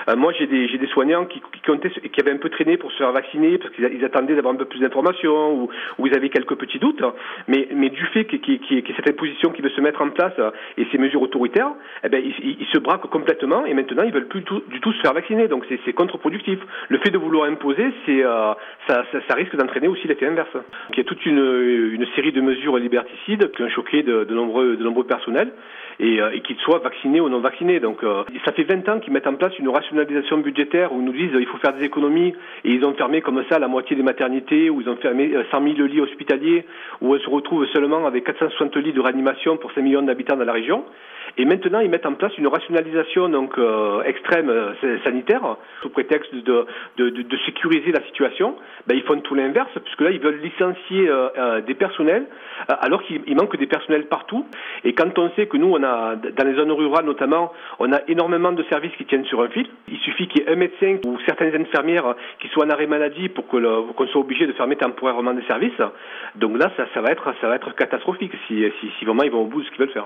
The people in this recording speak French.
Moi, j'ai des soignants qui avaient un peu traîné pour se faire vacciner parce qu'ils attendaient d'avoir un peu plus d'informations ou ils avaient quelques petits doutes. Mais du fait qu'il y ait cette imposition qui veut se mettre en place et ces mesures autoritaires, eh ben, ils se braquent complètement et maintenant ils veulent plus du tout se faire vacciner. Donc c'est contre-productif. Le fait de vouloir imposer, ça risque d'entraîner aussi l'effet inverse. Donc, il y a toute une série de mesures liberticides qui ont choqué de nombreux personnels. Et qu'ils soient vaccinés ou non vaccinés. Donc ça fait 20 ans qu'ils mettent en place une rationalisation budgétaire où ils nous disent il faut faire des économies et ils ont fermé comme ça la moitié des maternités, où ils ont fermé 100 000 lits hospitaliers, où on se retrouve seulement avec 460 lits de réanimation pour 5 millions d'habitants dans la région. Et maintenant, ils mettent en place une rationalisation extrême sanitaire sous prétexte de sécuriser la situation. Ben, ils font tout l'inverse, puisque là, ils veulent licencier des personnels, alors qu'il manque des personnels partout. Et quand on sait que nous, dans les zones rurales notamment, on a énormément de services qui tiennent sur un fil. Il suffit qu'il y ait un médecin ou certaines infirmières qui soient en arrêt maladie pour qu'on soit obligé de fermer temporairement des services. Donc là, ça va être catastrophique si vraiment ils vont au bout de ce qu'ils veulent faire.